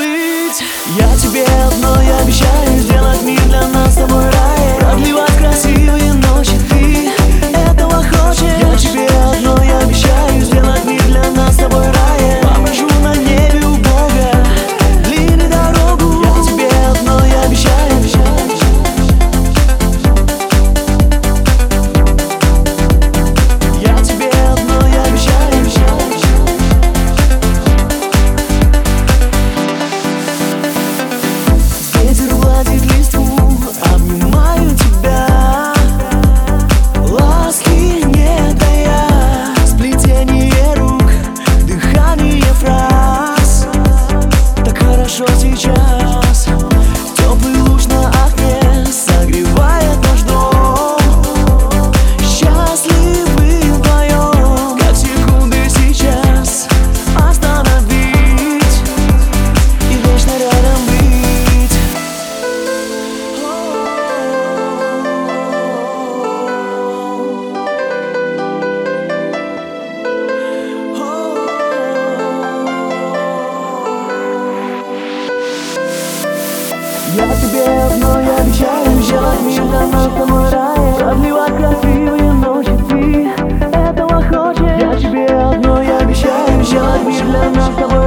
быть. Я тебе одно, я обещаю сделать мир для нас с тобой раем. Продлевать красивые ночи, ты этого хочешь. Я тебе одно, я обещаю сделать мир для нас с тобой раем. Попрошу на небе у Бога длинную дорогу. Я тебе одно, я обещаю. Я тебе одно, я обещаю. Ветер гладит листву, обнимаю тебя, ласки не тая, сплетение рук, дыхание фраз. Так хорошо сейчас, теплый луч на окне согревает наш дом. Счастливы вдвоем, как секунды сейчас остановить и вечно рядом быть. Я тебе одно, я обещаю сделать мир для нас с тобой раем. Продлевать красивые ночи, ты этого хочешь. Я тебе одно, я обещаю сделать мир для нас с тобой